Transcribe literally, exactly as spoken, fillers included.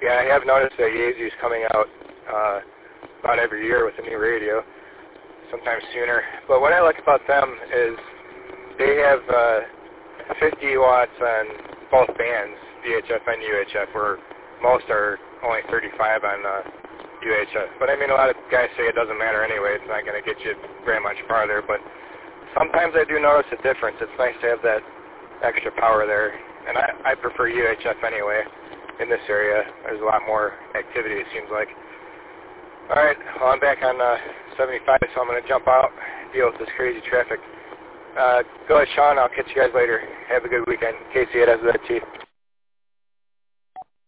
Yeah, I have noticed that Yaesu's coming out uh, about every year with a new radio, sometimes sooner. But what I like about them is they have uh, fifty watts on both bands, V H F and U H F, where most are only thirty-five on uh, U H F. But I mean, a lot of guys say it doesn't matter anyway. It's not going to get you very much farther. But sometimes I do notice a difference. It's nice to have that extra power there. And I, I prefer U H F anyway. In this area, there's a lot more activity, it seems like. All right, well, I'm back on uh, seventy-five, so I'm going to jump out, deal with this crazy traffic. Uh, go ahead, Sean. I'll catch you guys later. Have a good weekend. Casey at S Z T.